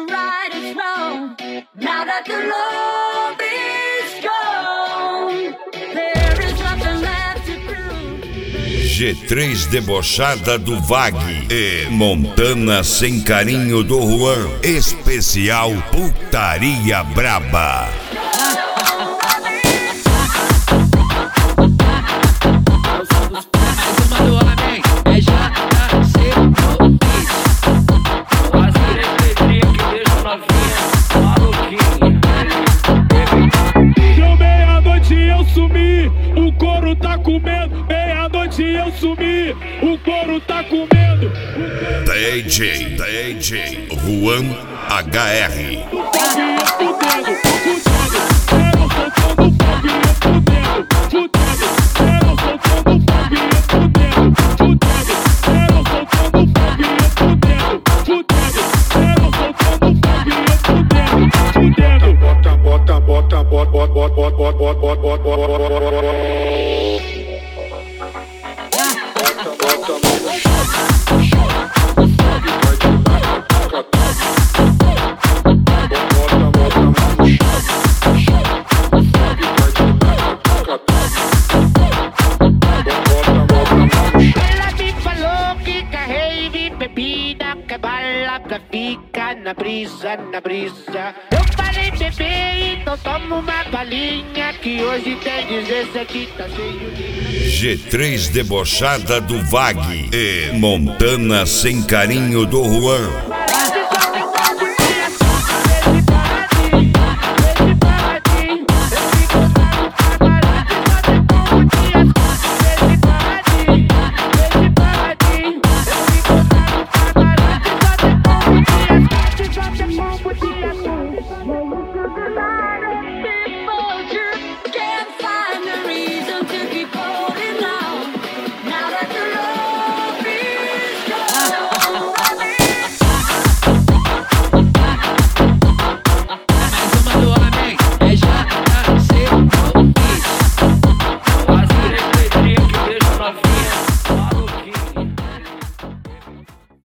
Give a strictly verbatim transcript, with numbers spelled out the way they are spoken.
right is wrong. Now that the love is gone, there is nothing left to prove. G três debochada do Vag e Montana sem carinho do Juan. Especial Putaria Braba. Deu meia-noite eu sumi, o couro tá comendo. Meia-noite eu sumi, o couro tá comendo. D J, D J Juan H R. Bota, bota, bota, bota, bota, bota, bota, bota, bota. Ela me falou que carrei bebida, que bala pra ficar na brisa, na brisa. Eu falei bebê, então toma uma balinha, que hoje tem dezesseis aqui tá cheio de... G três debochada do Vag e Montana sem carinho do Juan.